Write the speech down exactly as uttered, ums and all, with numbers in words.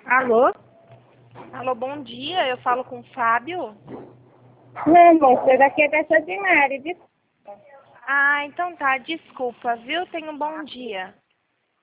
Alô? Alô, bom dia. Eu falo com o Fábio. Não, moça, daqui é da Sodimari. Ah, então tá. Desculpa, viu? Tenha um bom dia.